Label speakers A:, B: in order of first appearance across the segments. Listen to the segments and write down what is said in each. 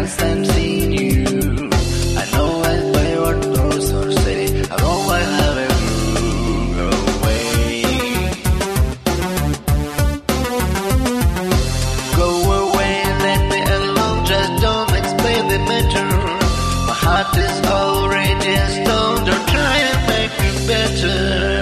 A: can't stand seeing you. I know I play what those or say. I know I have a groove away. Go away, let me alone. Just don't explain the matter. My heart is already a stone. Don't try and make it better.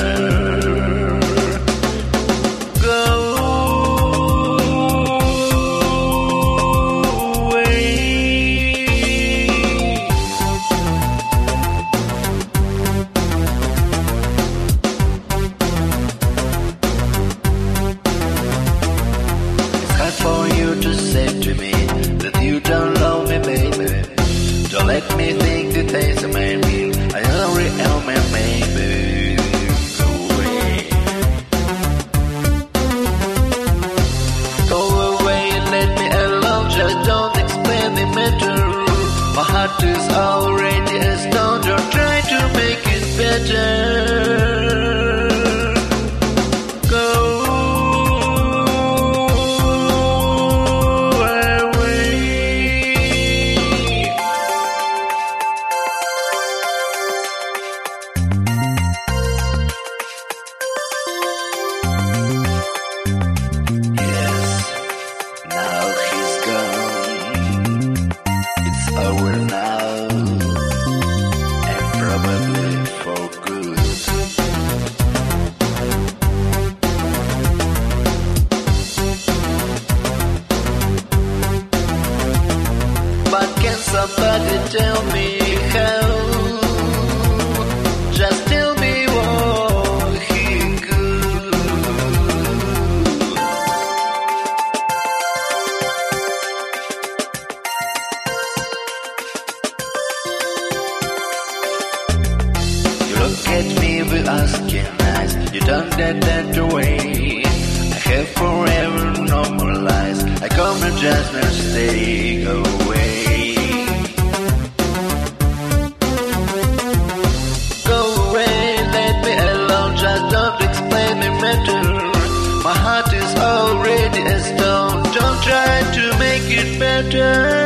A: For you to say to me that you don't love me, baby. Don't let me think the things I may mean. I already am my baby. Go away. Go away and let me alone. Just don't explain the matter. My heart is already a stone. Don't try to make it better. Now he's gone, it's over now, and probably for good. But can somebody tell me how? Just tell me what he could. Look at me with asking eyes. You turn that away. I have forever normalized. I come to just mistake away. Go away, let me alone. Just don't explain me matter. My heart is already a stone. Don't try to make it better.